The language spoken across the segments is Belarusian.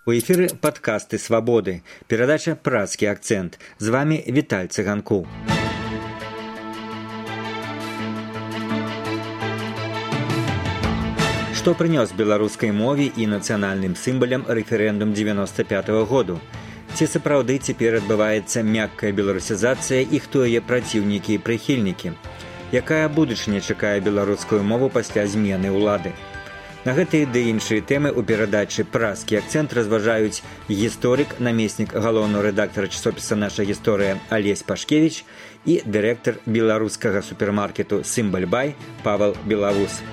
У эфіры падкасты «Свабоды», перадача «Празкі акцэнт». З вами Віталь Цыганкоў. Што прынёс беларускай мове і нацыянальным сімвалям рэферэндум 95-го году? Ці сапраўды цяпер адбываецца мяккая беларусізацыя і хто яе праціўнікі і прыхільнікі? Якая будучыня чакае беларускую мову пасля змены ўлады? На гэтыя ды іншыя тэмы ў перадачы «Празкі акцэнт» разважаюць гісторык, намеснік галоўнага рэдактара часопіса «Наша гісторыя» Алесь Пашкевіч і дырэктар беларускага супермаркету «Сімбаль-бай» Павел Белавус.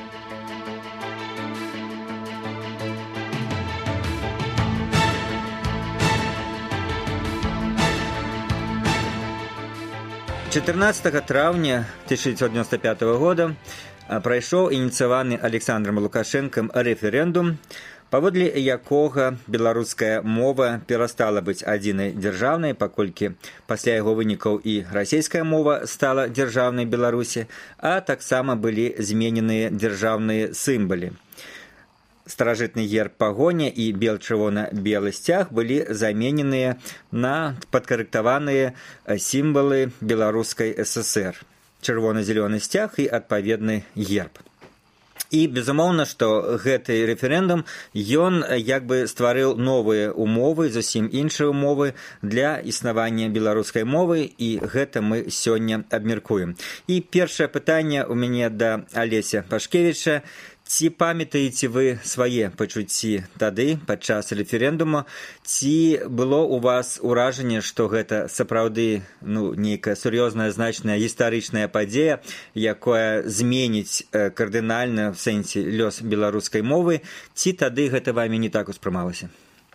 «14 траўня 1995 года прайшоў ініцыяваны Александром Лукашэнкам рэферэндум, паводле якога беларуская мова перастала быць адзінай дзяржаўнай, паколькі пасля яго вынікаў і расійская мова стала дзяржаўнай Беларусі, а таксама былі змененыя дзяржаўныя сімвалы. Старажытны герб пагоня і бел-чырвона-белы сцяг былі замененыя на падкарэктаваныя сімвалы беларускай ССР. Чырвона-зялёны сцяг і адпаведны герб. І, безумоўна, што гэты рэферэндум, ён як бы стварыў новыя умовы, зусім іншыя умовы для існавання беларускай мовы, і гэта мы сёння абмяркуем. І першае пытанне ў мяне да Алеся Пашкевіча. Ці памятаеце вы свае пачуцці тады, падчас рэферэндума, ці было ў вас ўражанне, што гэта сапраўды нейкая сур'ёзная, значная гістарычная падзея, якая зменіць кардынальна в сэнсе лёс беларускай мовы, ці тады гэта вамі не так успрымалася?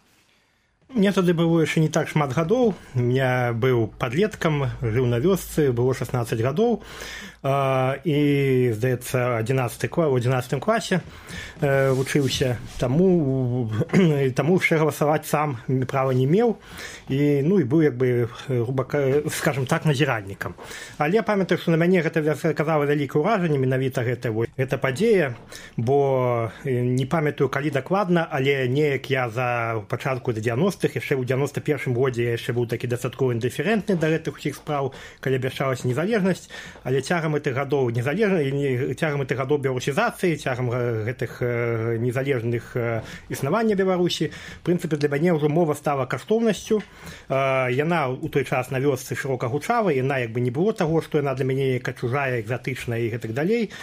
Мне тады было яшчэ не так шмат гадоў. Я быў падлеткам, жыў на вёсцы, было 16 гадоў. І, здаецца, у 11 класе вучыўся, таму яшчэ галасаваць сам права не меў, і быў, як бы, скажем так, назіраннікам. Але памятаю, што на мяне гэта аказала вялікае ўражанне, менавіта гэта падзея, бо не памятаю, калі дакладна, але неяк я за пачатку да 90-х, яшчэ ў 91-м годзе я яшчэ быў такі дастаткова індыферэнтны да гэтых усіх спраў, калі абяшчалася незалежнасць, але цягам гэтых гадоў беларусізацыі, цягам гэтых незалежных існавання Беларусі, в прынцыпе, для мяне ўжо мова стала каштоўнасцю. Яна ў той час на вёсцы шырока гучала, яна як бы не было таго, што яна для мяне яка чужая, экзатычная і гэтак далей.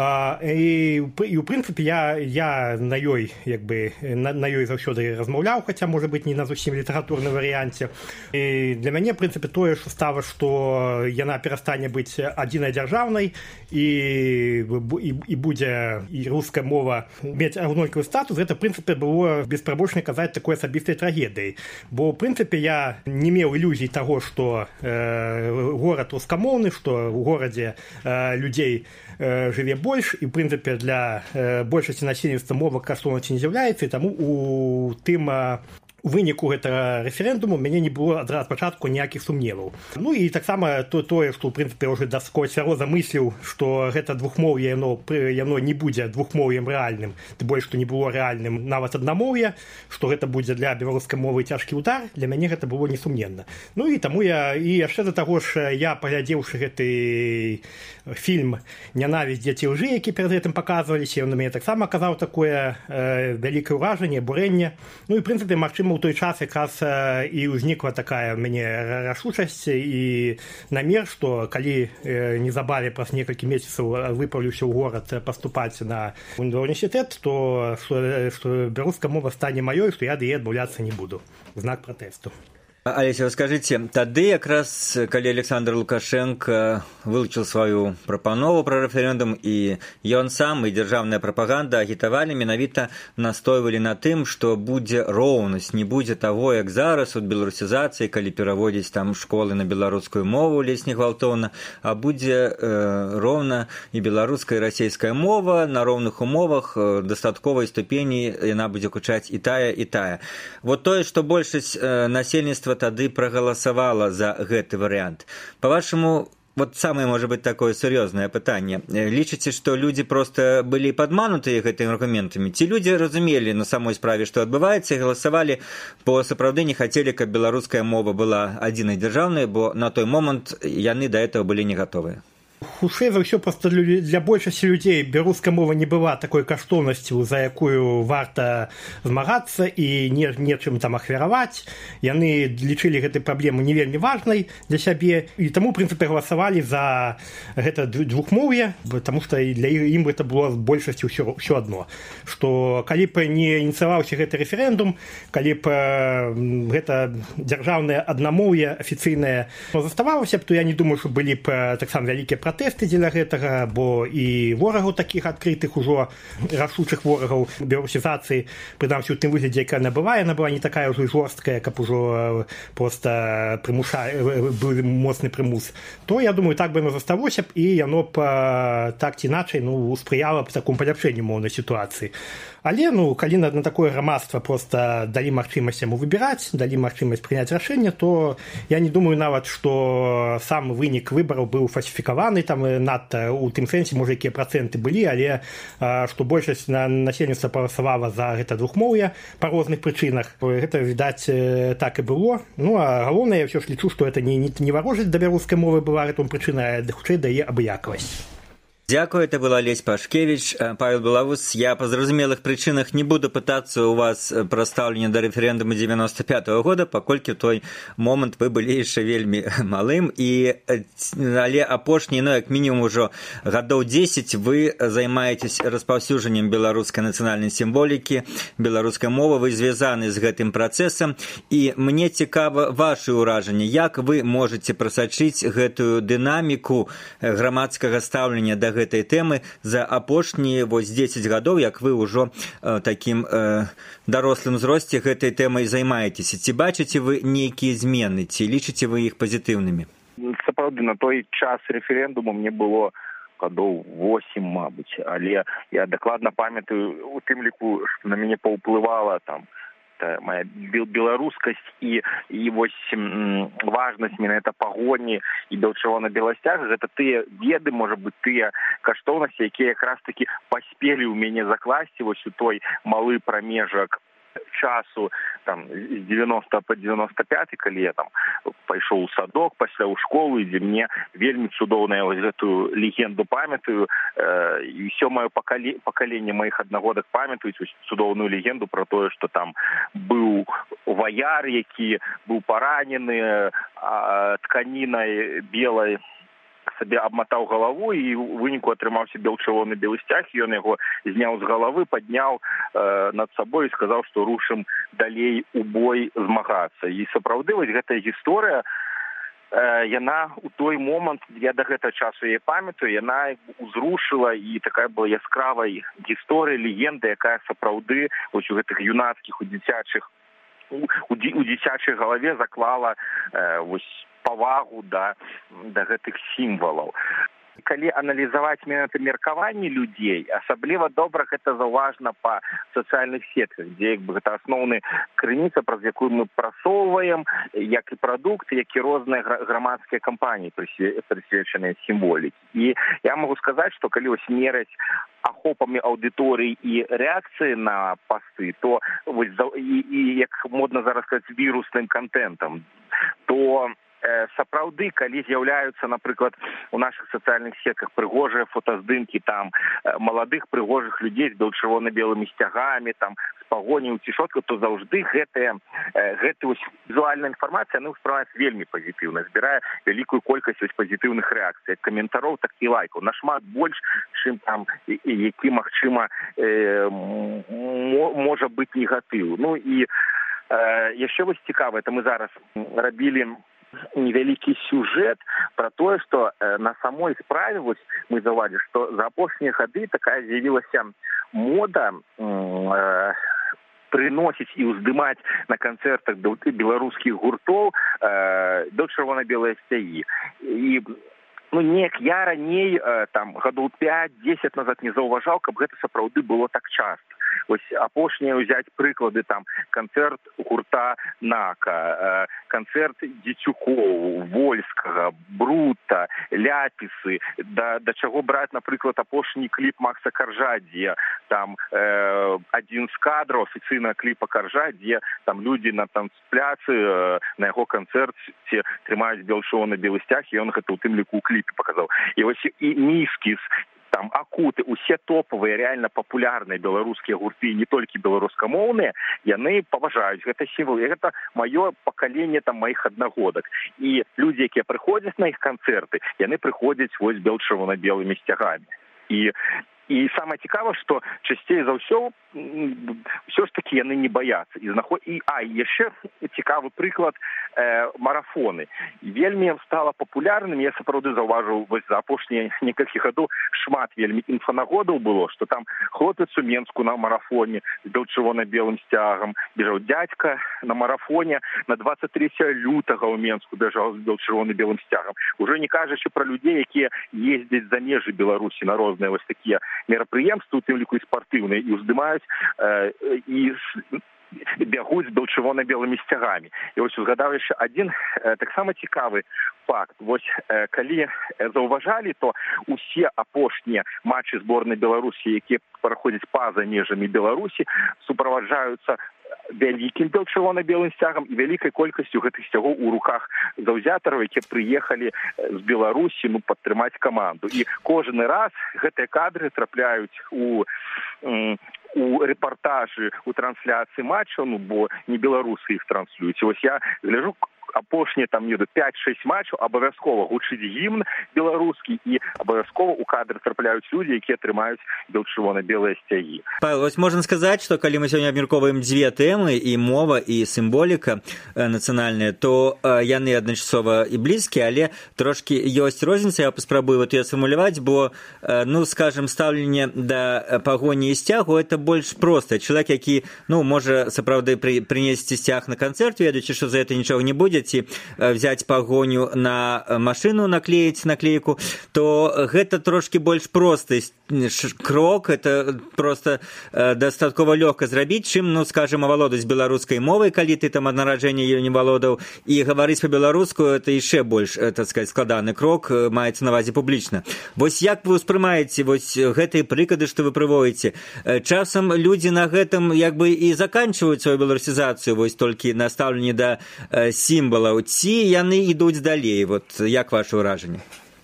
І ў прынцыпе, я на ёй заўсёды размаўляў, хаця, можа быць, не на зусім літаратурным варыянце. І для мяне, в прынцыпе, тое, што стала, што яна перастане быць адзінай дзяржаўнай, і будзе і руская мова мець аднолькавы статус, гэта, в прынцыпе, было беспрабочна казаць такой асабістай трагедыяй. Бо, в прынцыпе, я не меў ілюзій таго, што горад рускамоўны, што ў горадзе людзей жыве больш, і, в прынцыпе, для большасці насельніцтва мова каштоўнасці не з'яўляецца, і таму у тым у выніку гэтага рэферэндуму мяне не было адразу пачатку ніякіх сумневаў. І таксама тое, што, ў прынцыпе, ўжо дасколькі сяроза мысліў, што гэта двухмоўе, яно не будзе двухмоўем рэальным, тым больш, што не было рэальным нават аднамоўе, што гэта будзе для беларускай мовы цяжкі ўдар, для мяне гэта было несумненна. І таму яшчэ да таго ж, я, паглядзеўшы гэты фільм «Нянавісць дзеці лжы», які перад гэтым паказваліся, ён на мяне таксама аказаў такое вялікае ўражанне, бурэнне. І, в прынцыпе, магчыма, у той час якраз і ўзнікла такая ў мяне рашучасць і намер, што калі незабаве праз некалькі месяцаў выпаўлюся ў горад паступаць на універсітэт, то што беларуская мова стане маёй, што я ад яе адмаўляцца не буду. У знак пратэсту. Алеся, скажыце, тады якраз, калі Александр Лукашенко вылучыў сваю прапанову пра рэферэндум, і ён сам, і дзяржаўная прапаганда агітавалі, менавіта настойвалі на тым, што будзе роўнасць, не будзе таго, як зараз у беларусізацыі, калі пераводзіць там школы на беларускую мову ледзь не гвалтоўна, а будзе роўна і беларуская, і расійская мова на роўных умовах, дастатковай ступені яна будзе гучаць і тая, і тая. Вот тое, што большасць насельніцтва тады прагаласавала за гэты варыянт. Па-вашаму, вот самае, можа быць, такое сур'ёзнае пытанне. Лічыце, што людзі проста былі падманутыя гэтымі аргументамі? Ці людзі разумелі на самой справе, што адбываецца, і галасавалі, бо сапраўды не хацелі, каб беларуская мова была адзінай дзяржаўнай, бо на той момант яны да этого былі не гатовыя? Хутчэй за ўсё, проста для большасці людзей беларуская мова не была такой каштоўнасцю, за якую варта змагацца і нечым там ахвяраваць. Яны лічылі гэтую праблему не вельмі важнай для сябе, і таму, у прынцыпе, галасавалі за гэта двухмоўе, таму што для ім гэта было з большасцю ўсё адно. Што калі б не ініцыяваўся гэты рэферэндум, калі б гэта дзяржаўнае аднамоўе афіцыйнае заставалася б, то я не думаю, што былі б таксама вялікія пратэсты дзеля гэтага, бо і ворагаў такіх адкрытых ужо рашучых ворагаў беларусізацыі, прынамсі ў тым выглядзе, якая набывае, яна была не такая ўжо жорсткая, каб ужо проста быў моцны прымус, то я думаю, так бы яно засталося б, і яно б так ці іначай спрыяла б такому паляпшэнню моўнай сітуацыі. Але калі на такое грамадства проста далі магчымасць яму выбіраць, далі магчымасць прыняць рашэнне, то я не думаю нават, што сам вынік выбараў быў фальсіфікаваны там надта у тым сэнсе, можа, якія працэнты былі, але што большасць насельніцтва прагаласавала за гэта двухмоўе па розных прычынах. Гэта, відаць, так і было. А галоўнае, я ўсё ж лічу, што гэта не варожасць да беларускай мовы была гэтым прычынай, а хутчэй дае абыякавасць. Дзякую, это был Олесь Пашкевич. Павел Белоус, я по зразумелых причинах не буду пытаться у вас пра стаўленне до референдума 95-го года, паколькі в той момант вы былі яшчэ вельмі малым, але апошні, як мінімум ужо гадоў 10 вы займаетесь распаўсюджаннем беларускай нацыянальнай сімволікі, беларускай мовы, вы звязаны з гэтым працэсам, і мне цікава вашы ўражанні, як вы можете прасачыць гэтую дынаміку грамадскага стаўлення да гэтай тэмы за апошнія 10 гадоў, як вы ўжо такім дарослым узросце гэтай тэмай займаецеся. Ці бачыце вы нейкія змены, ці лічыце вы іх пазітыўнымі? Сапраўды, на той час рэферэндуму мне было гадоў 8, мабыць, але я дакладна памятаю у тым ліку, што на мяне паўплывала там моя беларускасць і важнасць менавіта пагоні і белчаго на беласцях, гэта тыя веды, можа быць, тыя каштоўнасці, якія якраз такі паспелі ў мяне закласці вось у той малы прамежак часу там з 90 по 95, калі я там пайшоў у садок, пасля ў школу, дзе мне вельмі цудоўна вось гэтую легенду памятаю, і ўсё маё пакаленне маіх аднагодак памятаюць цудоўную легенду пра тое, што там быў ваяр, які быў паранены тканінай белай, сабе абматаў галаву і ў выніку атрымаўся белчырвоны белы сцяг, ён яго зняў з галавы, падняў над сабой і сказаў, што рушым далей у бой змагацца. І сапраўды вось гэтая гісторыя, яна у той момант, я да гэтага часу яе памятаю, яна узрушыла, і такая была яскравая гісторыя, легенда, якая сапраўды вось у гэтых юнацкіх, у дзіцячай галаве заклала вось павагу да гэтых сімвалаў. Калі аналізаваць менавіта меркаванні людзей, асабліва добра гэта заўважна па сацыяльных сетках, дзе гэта асноўны крыніца, праз якую мы прасоўваем як і прадукты, як і розныя грамадскія кампаніі, прысвечаныя сімволікі. І я магу сказаць, што калі вось мераць ахопамі аўдыторыі і рэакцыі на пасты, то вось і як модна зараз сказаць, вірусным контентам, то сапраўды, калі з'яўляюцца, напрыклад, у нашых сацыяльных сетках прыгожыя фотаздымкі там маладых прыгожых людзей з белчырвона-белымі сцягамі, там з пагоняў ці шоткаў, то заўжды гэтая візуальная інфармацыя, яна ўспрымаецца вельмі пазітыўна, збірае вялікую колькасць пазітыўных рэакцый, каментароў, так і лайкаў, нашмат больш, чым там які, магчыма, можа быць негатыў. Ну і яшчэ вось цікава, это мы зараз рабілі невялікі сюжэт пра тое, што на самой справе вось мы заўважылі, што за апошнія гады такая з'явілася мода прыносіць і ўздымаць на канцэртах беларускіх гуртоў белчырвона-белыя сцягі. І ну неяк я раней там гадоў 5-10 назад не заўважаў, каб гэта сапраўды было так часта. Вось апошнія ўзяць прыклады, там канцэрт гурта Нака, канцэрт Дзецюкоў, Вольскага, Брута, Ляпісы, да чаго браць, напрыклад, апошні кліп Макса Каржа, дзе там адзін з кадраў афіцыйнага кліпа Каржа, дзе там людзі на танцпляцы на яго канцэрце трымаюць белшоў на белы сцяг, і ён гэта ў тым ліку ў кліпе паказаў. І вось і Міскіс, там Акуты, усе топавыя, рэальна папулярныя беларускія гурты, не толькі беларускамоўныя, яны паважаюць гэта сімвал. І гэта маё пакаленне там маіх аднагодак. І людзі, якія прыходзяць на іх канцэрты, яны прыходзяць вось белчырвона-белымі сцягамі. І самае цікавае, што часцей за ўсё ж такі яны не баяцца. І яшчэ цікавы прыклад марафоны. Вельмі стала папулярным, я сапраўды заўважыў вось за апошнія некалькі гадоў шмат вельмі інфанагодаў было, што там хлопец у Менску на марафоне з белчырвона-белым сцягам бежаў, дзядзька на марафоне на 23 лютага ў Менску бежаў з белчырвона-белым сцягам. Ужо не кажучы пра людзей, якія ездзяць за межы Беларусі на розныя вось такія мерапрыемствы, у тым ліку і спартыўныя, і ўздымаюць і бягуць з белчырвона-белымі сцягамі. І вось узгадаў яшчэ адзін таксама цікавы факт. Вось калі заўважалі, то усе апошнія матчы зборнай Беларусі, якія праходзяць па-за межамі Беларусі, суправаджаюцца вялікім белчырвона-белым сцягам і вялікай колькасцю гэтых сцягоў у руках заўзятараў, якія прыехалі з Беларусі падтрымаць каманду. І кожны раз гэтыя кадры трапляюць у рэпартажы, у трансляцыі матчаў, бо не беларусы іх транслююць. Вось я гляжу, апошнія там 5-6 матчаў абавязкова гучыць гімн беларускі, і абавязкова у кадры трапляюць людзі, якія трымаюць белчырвона-белыя сцягі. Павел, вось можна сказаць, што калі мы сёння абмяркоўваем дзве тэмы, і мова, і сімволіка нацыянальная, то яны адначасова і блізкія, але трошкі ёсць розніца. Я паспрабую вот её сфармуляваць, бо, скажем, стаўленне да пагоні і сцягу — это больш проста. Чалавек, які, можа сапраўды прынесці сцяг на канцэрт, ведаючы, што за гэта нічога не будзе, ці взять пагоню на машину, наклеіць наклейку, то гэта трошки больш просты крок, это просто дастаткова лёгка зрабіць, чым, скажем, авалодаць беларускай мовай, калі ты там ад нараджэння её не валодаў, і гаварыць па-беларуску — это яшчэ больш, так сказать, складаны крок, маецца на ўвазе публічна. Вось як вы ўспрымаеце вось гэтыя прыклады, што вы прыводзіце? Часам людзі на гэтым як бы і заканчваюць сваю беларусізацыю, вось толькі на стаўленні да сімвалаў, ці яны ідуць далей? Вот як ваше ўражанне?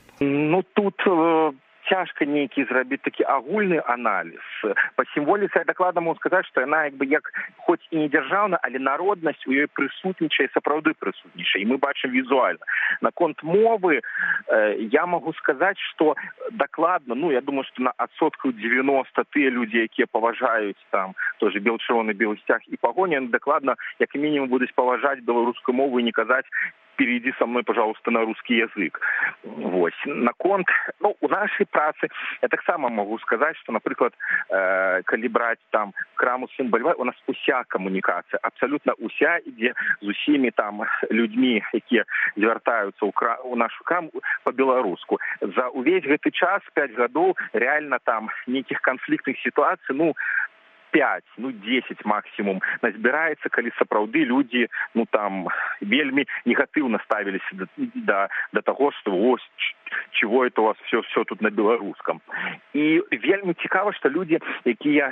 Тут цяжка нейкі зрабіць такі агульны аналіз. Па сімволіцы я дакладна могу сказаць, што яна як хоць і не дзяржаўна, але народнасць у ёй прысутнічае, сапраўды прысутнічае, і мы бачым візуальна. Наконт мовы я могу сказаць, што дакладна, я думаю, што на адсоткаў 90 тыя людзі, якія паважаюць там тоже белчырвона-белы сцяг і пагоні, яны дакладна як мінімум будуць паважаць беларускую мову і не казаць: перейди со мной, пожалуйста, на русский язык. Вось. Наконт, у нашай працы я таксама могу сказаць, што, напрыклад, калі браць там краму Сын Бальвай, у нас уся камунікацыя, абсалютна уся ідзе з усімі там людзьмі, якія звяртаюцца ў нашу краму па-беларуску. За ўвесь гэты час, 5 гадоў, реально там нейкіх канфліктных сітуацый, 5, 10 максимум назбіраецца, калі сапраўды людзі там вельмі негатыўна ставіліся да таго, што вось чего это у вас все тут на беларускам. І вельмі цікава, што людзі, якія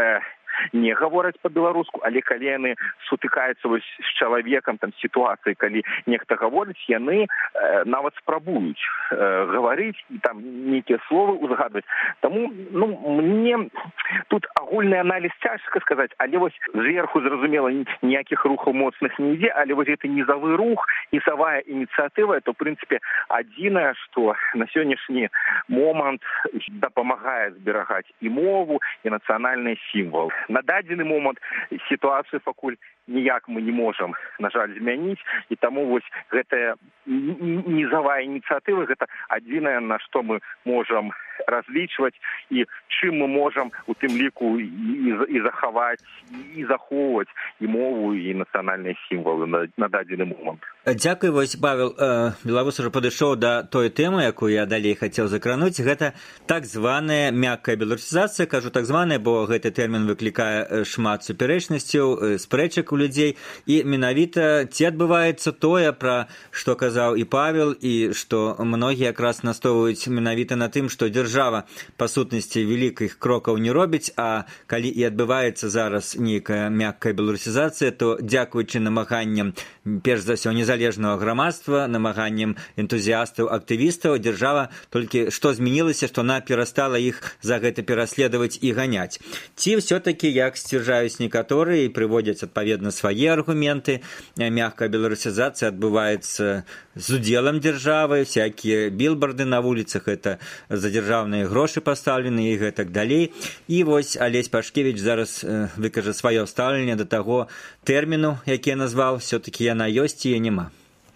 не гавораць па-беларуску, але калі яны сутыкаюцца вось з чалавекам, там сітуацыі, калі нехта гаворыць, яны нават спрабуюць гаварыць і там нейкія словы узгадваць. Таму мне тут агульны аналіз цяжка сказаць, але вось зверху, зразумела, ніякіх рухаў моцных не ідзе, але вось гэты нізавы рух, нізавая ініцыятыва — это, ў прынцыпе, адзінае, што на сённяшні момант дапамагае зберагаць і мову, і нацыянальны сімвал. На дадзены момант сітуацыю пакуль ніяк мы не можам, на жаль, змяніць, і таму вось гэтая нізавая ініцыятыва гэта адзінае, на што мы можам разлічваць і чым мы можам у тым ліку і захаваць і захоўваць і мову і нацыянальныя сімвалы на дадзены момант. Дзякуй, вось, Павел, беларус ужо падышоў да той тэмы, якую я далей хацеў закрануць. Гэта так званая мяккая беларусізацыя, кажу так званая, бо гэты тэрмін выклікае шмат супярэчнасцяў, спрэчак у людзей, і менавіта ці адбываецца тое, пра што казаў і Павел, і што многія якраз настойваюць менавіта на тым, што дзяржава па сутнасці вялікіх крокаў не робіць, а калі і адбываецца зараз нейкая мяккая беларусізацыя, то дзякуючы намаганням перш за ўсё незалежнага грамадства, намаганням энтузіастаў, актывістаў, дзяржава толькі што змянілася, што она перастала іх за гэта пераследаваць і ганяць. Ці ўсё-такі, як сцвярджаюць некаторыя і прыводзяць адпаведна свае аргументы, мяккая беларусізацыя адбываецца з удзелам дзяржавы, всякія білбарды на вуліцах, гэта за дзяржаўныя грошы пастаўлены і гэтак далей. І вось Алесь Пашкевіч зараз выкажа сваё стаўленне да таго тэрміну, які я назваў, все-таки яна ёсць і няма.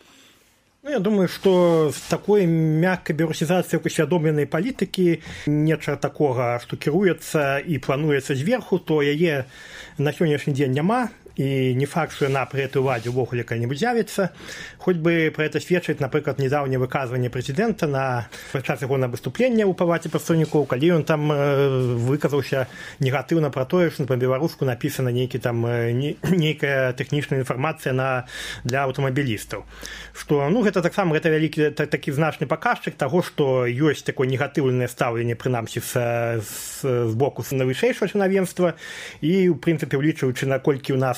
Я думаю, что с такой мягкой беларусізацыяй усвядомленай палітыкі нечага такога, што кіруецца і плануецца зверху, то яе на сённяшні дзень няма. И не факт, что она при этой уладе увогуле когда-нибудь з'явится. Хоть бы про это сведчыць, например, недавнее выказывание президента на час его выступления у палате прадстаўнікоў, калі он там выказаўся негатыўна про то, что по-беларуску написана нейкая тэхнічная информация для аўтамабілістаў. Что, гэта таксама гэта вялікі такі значны паказчык того, что ёсць такое негатыўнае стаўленне, прынамсі з боку найвышэйшага чынавенства, і ў прынцыпе улічваючы, наколькі у нас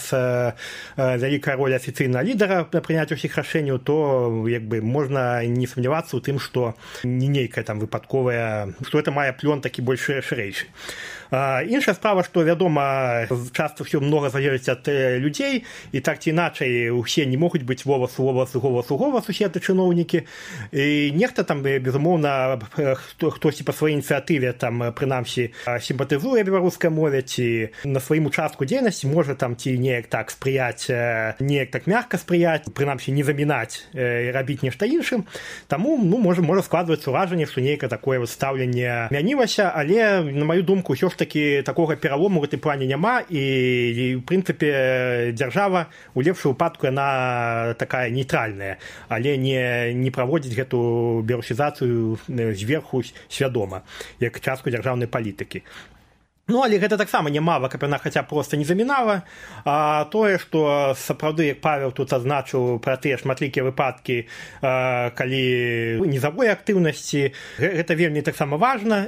вялікая роля афіцыйнага лідара на прыняцці ўсіх рашэнняў, то можна не сумнявацца ў тым, што не нейкая там выпадковая, што гэта мае плён такі больш шырэйшы. Іншая справа, што, вядома, часта ўсё многа залежыць ад людзей, і так ці іначай усе не могуць быць голасу усе это чыноўнікі, і нехта там, безумоўна, хтосьці па сваёй ініцыятыве там, прынамсі, сімпатызуе беларускай мове, ці на сваім участку дзейнасці можа там ці неяк так спрыяць, неяк так мякка спрыяць, прынамсі не замінаць, рабіць нешта іншым. Таму, можа складвацца ўражанне, што нейкае такое стаўленне змянілася, але, на маю думку, ўсё ж такі такога пералому ў гэтым плане няма, і в прынцыпе дзяржава у лепшым выпадку яна такая нейтральная, але не праводзіць гэту беларусізацыю зверху свядома, як частку дзяржаўнай палітыкі. Але гэта таксама нямала, каб яна хаця проста не замінала. А тое, што сапраўды, як Павел тут адзначыў пра тыя шматлікія выпадкі, калі нізавой актыўнасці, гэта вельмі таксама важна,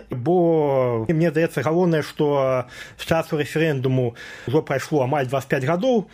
бо мне здаецца галоўнае, што з часу рэферэндуму ўжо прайшло амаль 25 гадоў,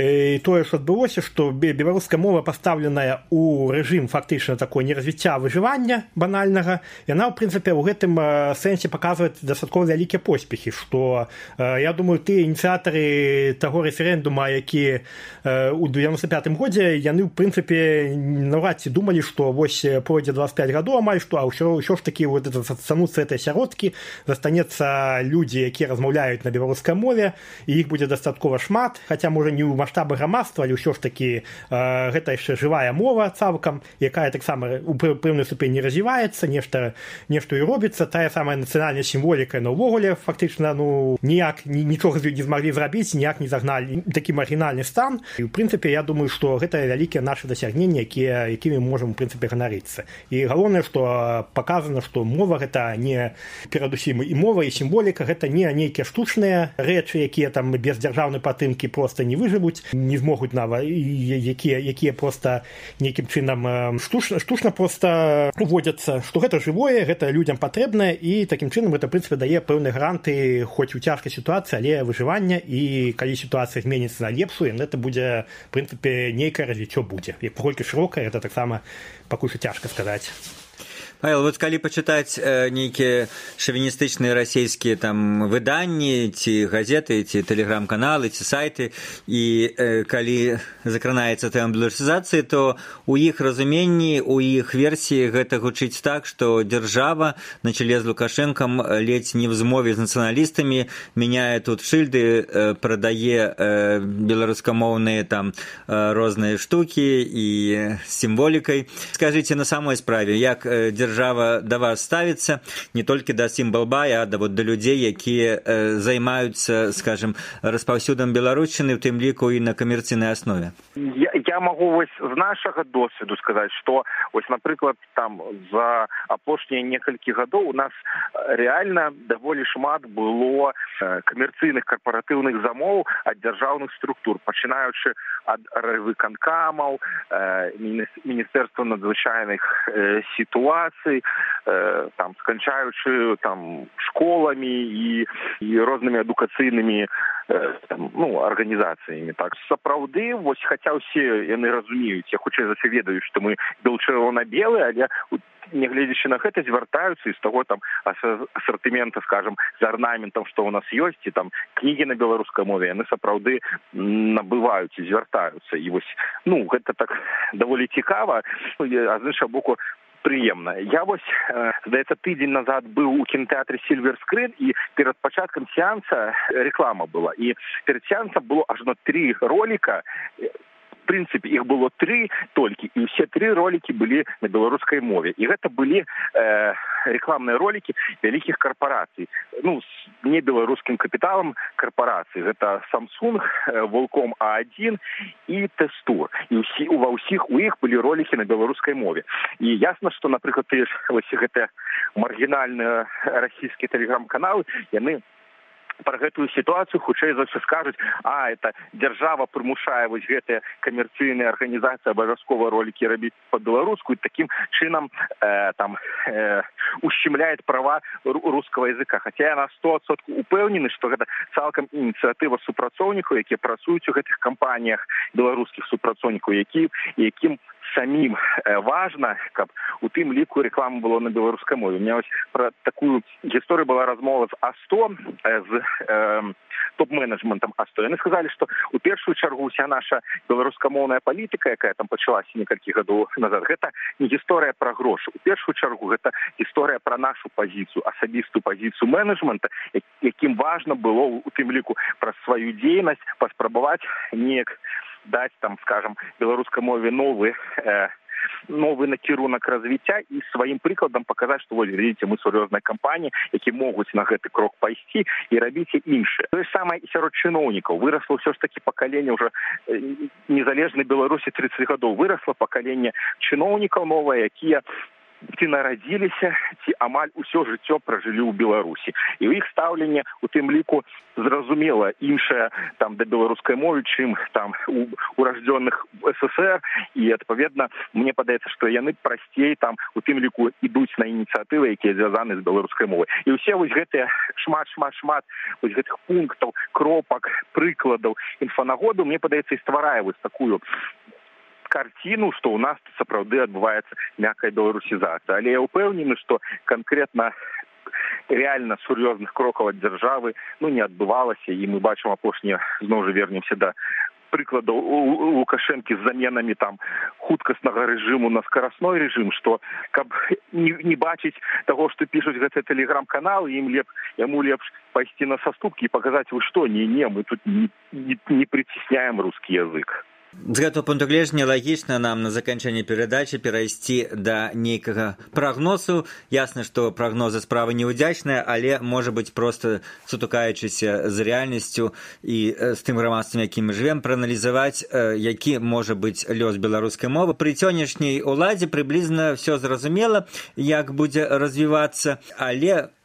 і тое, што адбылося, што беларуская мова пастаўленая ў рэжым фактычна такой неразвіцця выжывання банальнага, яна, ў прынцыпе, ў гэтым сэнсе паказвае дастаткова вялікія поспехі, што, я думаю, тыя ініцыятары таго рэферэндума, які ў 95-м годзе, яны, ў прынцыпе, наўрад ці думалі, што вось пройдзе 25 гадоў амаль, што, а ўсё ж такі стануцца этой сяродкі, застанецца людзі, якія размаўляюць на беларускай мове, і іх будзе дастаткова шмат, хаця, можа, не ў маштабы грамадства, але ўсё ж такі гэта яшчэ жывая мова цалкам, якая таксама у пэўнай ступені развіваецца, нешта і робіцца, тая самая нацыянальная сімволіка, но ўвогуле фактычна ніяк нічога не змаглі зрабіць, ніяк не загналі такі маргінальны стан. І, ў прынцыпе, я думаю, што гэта вялікія нашы дасягненні, якімі можам, у прынцыпе, ганарыцца. І галоўнае, што паказана, што мова гэта не, перадусім, і мова, і сімволіка, гэта не нейкія штучныя рэчы, якія там без дзяржаўнай падтрымкі проста не выжывуць, не змогуць нават, якія проста нейкім чынам штучна проста уводзяцца, што гэта жывое, гэта людзям патрэбнае, і такім чынам гэта, в прынцыпе, дае пэўныя гранты, хоць у цяжкай сітуацыі, але выжывання, і калі сітуацыя зменіцца на лепшую, гэта будзе, в прынцыпе, нейкае развіццё будзе. Як паколькі шырокае, гэта таксама пакуль што цяжка сказаць. Павел, вот калі пачытаць нейкія шавіністычныя расійскія там выданні, ці газеты, ці тэлеграм-каналы, ці сайты, і калі закранаецца тэма беларусізацыі, то у іх разуменні, у іх версіі гэта гучыць так, што дзяржава на чале з Лукашэнкам ледзь не в змове з нацыяналістамі мяняе тут шыльды, прадае беларускамоўныя там розныя штукі і сімволікай. Скажыце на самой справе, як дзяржава да вас ставіцца не толькі да сімбалбай, а да людзей, якія займаюцца, скажем, распаўсюдам беларушчыны, в тым ліку і на камерцыйнай аснове? Я могу вось з нашага досведу сказаць, што вось, напрыклад, там за апошнія некалькі гадоў у нас реально даволі шмат было камерцыйных карпаратыўных замоў ад дзяржаўных структур, пачынаючы ад райвыканкамаў, міністэрства надзвычайных сітуацый, там сканчаючы там школамі і рознымі адукацыйнымі арганізацыямі. Так сапраўды, вось хаця ўсе яны разумеюць, я хутчэй за ўсё ведаю, што мы бел-чырвона-белы, але нягледзячы на гэта звяртаюцца і з таго там асартымента, скажем, з арнаментам, што ў нас ёсць, і там кнігі на беларускай мове, яны сапраўды набываюць і звяртаюцца. І вось, гэта так даволі цікава, а з іншага боку прыемна. Я вось, здаецца, тыдзень назад быў у кінотэатры Silver Screen, і перад пачаткам сеанса реклама была. І перад сеансам было ажно 3 роліка. В прынцыпе, іх было 3 толькі, і ўсе 3 ролікі былі на беларускай мове. І гэта былі рекламныя ролікі вялікіх карпорацый. З небеларускім капіталам карпорацый. Гэта Samsung, Volcom A1 і Testur. І ва ўсіх у іх былі ролікі на беларускай мове. І ясна, што, напрыклад, вось гэтыя маргінальныя расійскія тэлеграм-каналы, яны пра гэтую сітуацыю хутчэй за ўсё скажуць, это дзяржава прымушае вось гэтыя камерцыйныя арганізацыі абавязкова ролікі рабіць па-беларуску, і такім чынам ущемляет права рускага языка. Хаця я на 100% упэўнены, што гэта цалкам ініцыятыва супрацоўнікаў, якія працуюць у гэтых кампаніях, беларускіх супрацоўнікаў, якім самім важна, каб у тым ліку реклама была на беларускай мове. У меня вось пра такую гісторыю была размова з А100, з топ-менеджментам А100. Яны сказалі, што у першую чаргу уся наша беларускамоўная палітыка, якая там пачалася некалькі гадоў назад, гэта не гісторыя пра грошы. У першую чаргу гэта гісторыя пра нашу пазіцыю, асабістую пазіцыю менеджмента, якім важна было у тым ліку праз сваю дзейнасць паспрабаваць неяк даць, там, скажем, беларускай мове новы накірунак развіцця і сваім прыкладам паказаць, што вось, глядзіце, мы сур'ёзная кампанія, які могуць на гэты крок пайсці і рабіце іншае. Тое ж самае і сярод чыноўнікаў. Вырасла ўсё ж такі пакаленне ўжо незалежнай Беларусі 30 гадоў. Вырасла пакаленне чыноўнікаў новае, якія ці нарадзіліся, ці амаль усё жыццё пражылі ў Беларусі. І ў іх стаўленне у тым ліку зразумела іншае там да беларускай мовы, чым там у ураждзённых СССР, і адпаведна мне падаецца, што яны прасцей там у тым ліку ідуць на ініцыятывы, якія звязаны з беларускай мовай. І ўсе вось гэтыя шмат вось гэтых пунктаў, кропак, прыкладаў, інфанагоду, мне падаецца, і стварае вось такую карціну, што ў нас сапраўды адбываецца мяккая беларусізацыя. Але я ўпэўнены, што канкрэтна реально сур'ёзных крокаў ад дзяржавы не адбывалася, і мы бачым апошнія, зноў жа вернемся да прыкладаў у Лукашэнкі з заменамі там хуткаснага рэжыму на скарасной рэжым, што каб не бачыць таго, што пішуць гэтыя тэлеграм-каналы, яму лепш пайсці на саступкі і паказаць, вы што, мы тут не прыцісняем рускі язык. З гэтага пункту гледжання лагічна нам на заканчэнне перадачы перайсці да нейкага прагнозу. Ясна, што прагнозы справа неўдзячная, але, можа быць, проста сутыкаючыся з рэальнасцю і з тым грамадствам, якім мы жывем, прааналізаваць, які можа быць лёс беларускай мовы. Пры сённяшняй уладзе прыблізна ўсё зразумела, як будзе развівацца, але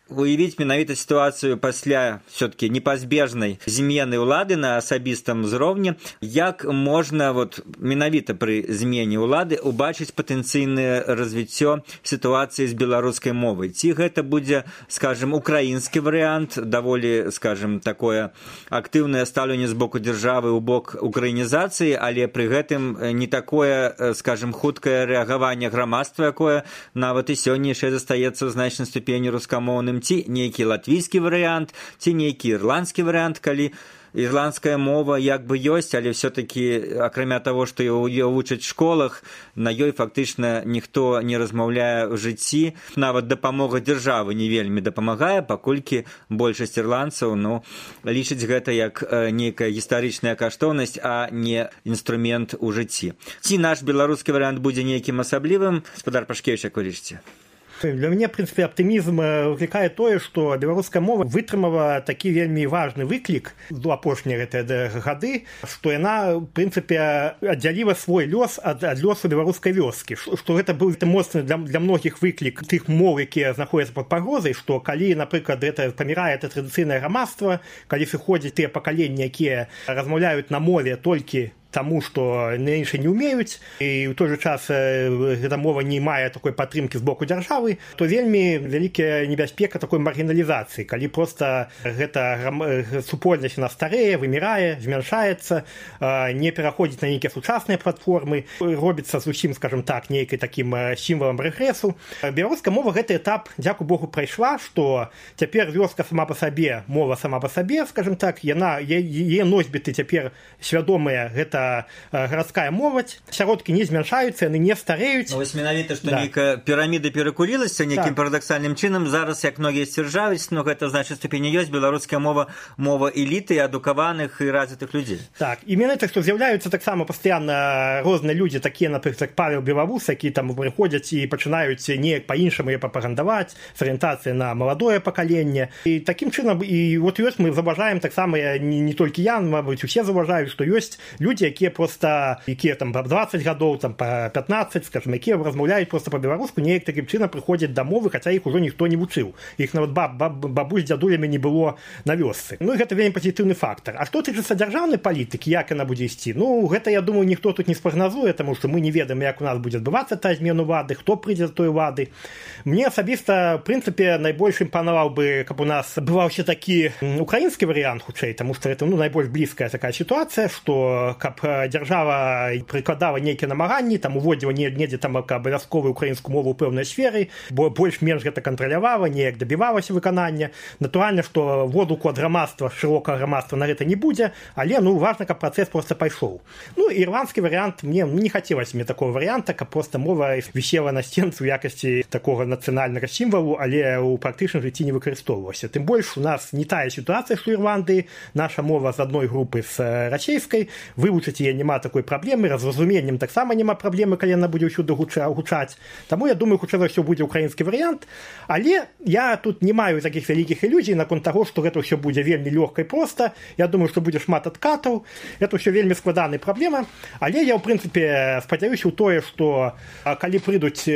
уявіць менавіта сітуацыю пасля все-таки непазбежнай змены ўлады на асабістым узроўні, як можна менавіта пры змене ўлады убачыць патэнцыйнае развіццё сітуацыі з беларускай мовай. Ці гэта будзе, скажем, украінскі варыянт, даволі, скажем, такое актыўнае стаўленне з боку дзяржавы ў бок украінізацыі, але пры гэтым не такое, скажем, хуткае рэагаванне грамадства, якое нават і сёння яшчэ застаецца ў значнай ступені рускамоўным, ці нейкі латвійскі варыянт, ці нейкі ірландскі варыянт, калі ірландская мова як бы ёсць, але все-таки, акрамя таго, што ее вучаць в школах, на ёй фактычна ніхто не размаўляе ў жыцці. Нават дапамога дзяржавы не вельмі дапамагае, паколькі большасць ірландцаў лічыць гэта як нейкая гістарычная каштоўнасць, а не інструмент у жыцці. Ці наш беларускі варыянт будзе нейкім асаблівым? Гаспадар Пашкевіч, як вы лічыце? Для мяне, в прынцыпе, аптымізм выклікае тое, што беларуская мова вытрымала такі вельмі важны выклік у апошнія гэтыя гады, што яна, в прынцыпе, аддзяліла свой лёс ад лёсу беларускай вёскі, што гэта быў моцны для многіх выклік тых моў, якія знаходзяцца пад пагрозай, што калі, напрыклад, гэта памірае традыцыйнае грамадства, калі сыходзяць тыя пакаленні, якія размаўляюць на мове толькі тому, што іншыя не ўмеюць, і ў той жа час гэта мова не мае такой падтрымкі з боку дзяржавы, то вельмі вялікая небяспека такой маргіналізацыі, калі проста гэта супольнасць на старее, вымірае, змяншаецца, не пераходзіць на нейкія сучасныя платформы, робіцца зусім, скажем так, нейкай такім сімвалам рэгрэсу. Беларуская мова гэты этап, дзякуй Богу, прайшла, што цяпер вёска сама па сабе, мова сама па сабе, скажем так, яе носьбіты цяпер свядомыя, гэта гарадская моладзь, сяродкі не змяншаюцца, яны не стареюць. Вось менавіта, што нейкая піраміда перакулілася нейкім парадаксальным чынам. Зараз, як многія сцвярджаюць, гэта значыць ступені ёсць, беларуская мова эліты, адукаваных і развітых людзей. Так, і менавіта, што з'яўляюцца таксама пастаянна розныя людзі, такія, напрыклад, Павел Белавус, які там прыходзяць і пачынаюць неяк па-іншаму прапагандаваць, з арыентацыяй на маладое пакаленне. І такім чынам, і ёсць мы заўважаем таксама, не толькі я, мабыць, усе заўважаюць, што ёсць людзі, якія там па 20 гадоў, там па 15, скажем, якія размаўляюць проста па-беларуску, неяк такім чынам прыходзяць да мовы, хаця іх ужо ніхто не вучыў. Іх нават бабусь з дзядулямі не было на вёсцы. І гэта вельмі пазітыўны фактар. А што тычыцца дзяржаўнай палітыкі, як яна будзе ісці? Гэта, я думаю, ніхто тут не спрагназуе, таму што мы не ведаем, як у нас будзе адбывацца тая змена ўлады, хто прыйдзе з той улады. Мне асабіста, в прынцыпе, найбольш імпанаваў бы, каб у нас бываўся такі украінскі варыянт, хутчэй, таму што гэта найбольш блізкая такая сітуацыя, што каб дзяржава прыкладала нейкія намаганні, там уводзіла недзе там абавязковую украінскую мову ў пэўнай сферы, бо больш-менш гэта кантралявала, неяк дабівалася выканання. Натуральна, што водгуку ад грамадства, шырокага грамадства на гэта не будзе, але важна, каб працэс проста пайшоў. Ірландскі варыянт, мне не хацелася мне такого варыянта, каб проста мова вісела на сценцы ў якасці такога нацыянальнага сімвалу, але ў практычным жыцці не выкарыстоўвалася. Тым больш у нас не тая сітуацыя, што Ірландыі, наша мова з адной групы з расейскай, вывучыць яе няма такой праблемы, разразуменнем таксама няма праблемы, калі яна будзе ўсюды гучаць. Таму я думаю, хутчэй за ўсё будзе украінскі варыянт, але я тут не маю такіх вялікіх ілюзій наконт таго, што гэта ўсё будзе вельмі лёгка і проста. Я думаю, што будзе шмат адкатаў. Это ўсё вельмі складаная праблема, але я ў прынцыпе спадзяюся ў тое, што калі прыйдуць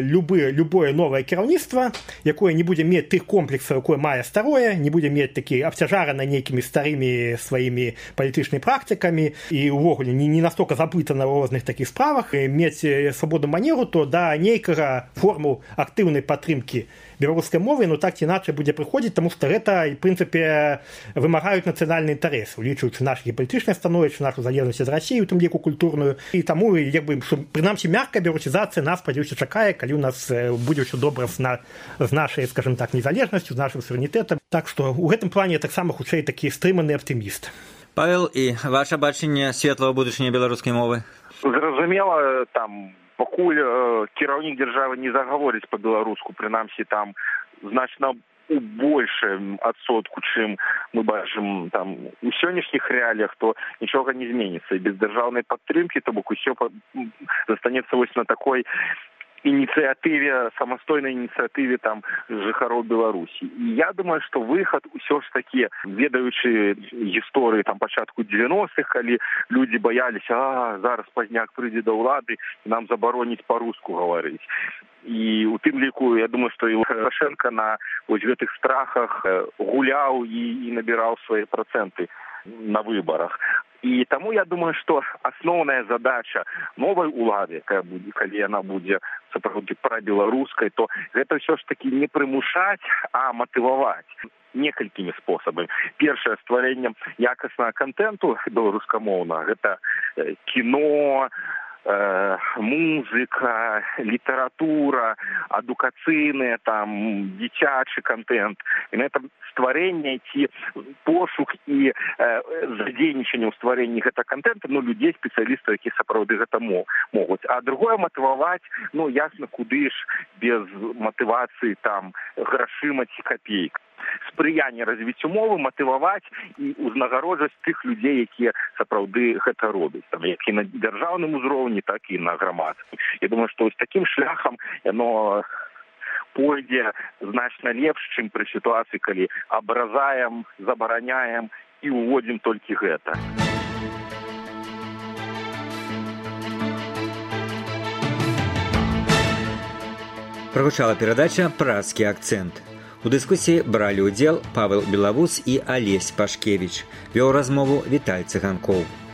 любое новае кіраўніцтва, якое не будзе мець тых комплексаў, якое мае старое, не будзе мець такі абцяжарана нейкімі старымі сваімі палітычнымі практыкамі і увогуле не настолько забыта на розных такіх справах, мець свабоду манеру, то да нейкага форму актыўнай падтрымкі беларускай мовы, так ці іначай будзе прыходзіць, таму што гэта, в прынцыпе, вымагаюць нацыянальны інтарэс, улічваючы нашае палітычнае становішча, нашу залежнасць ад Расіі, у тым ліку культурную. І таму, прынамсі, мяккая беларусізацыя нас, спадзяюся, чакае, калі у нас будзе ўсё добра з нашай, скажем так, незалежнасцю, з нашым суверэнітэтам. Так што ў гэтым плане таксама хутчэй такі стрыманы аптыміст. Павел, і ваша бачанне светлага будучыня беларускай мовы? Зразумела, там, пакуль кіраўнік дзяржавы не загаворыць па-беларуску, прынамсі там значна у большым адсотку, чым мы бачым там у сённяшніх рэаліях, то нічога не зменіцца. І без дзяржаўнай падтрымкі, то бок усё застанецца вось на такой ініцыятыве, самастойнай ініцыятыве там жыхароў Беларусі. І я думаю, што выхад усё ж такі, ведаючы гісторыі там пачатку 90-х, калі людзі баяліся, зараз пазняк прыйдзе да ўлады і нам забароніць па-руску гаварыць. І у тым ліку, я думаю, што і Лукашенко на вось гэтых страхах гуляў і набіраў свае працэнты на выбарах. І таму я думаю, што асноўная задача новай улады, калі яна будзе сапраўды прабеларускай, то гэта ўсё ж такі не прымушаць, а матываваць некалькімі спосабамі. Першае, стварэннем якаснага контенту беларускамоўнага, гэта кіно, музыка, літаратура, адукацыйныя, там, дзіцячы контент. І на этом стварэнне ці пошук і задзейнічанне ў стварэнні гэтага контента, людзей, спецыялістаў, якія сапраўды гэта могуць. А другое, матываваць, ясна, куды ж без матывацыі там грашыма ці капейк. Спрыянне развіццю мовы, матываваць і ўзнагароджваць тых людзей, якія сапраўды гэта робяць, там, як і на дзяржаўным узроўні, так і на грамадскім. Я думаю, што ось такім шляхам яно пойдзе значна лепш, чым пры сітуацыі, калі абразаем, забараняем і ўводзім толькі гэта. Прагучала перадача «Празкі акцэнт». У дыскусіі бралі ўдзел Павел Белавус і Алесь Пашкевіч. Вёў размову Віталь Цыганкоў.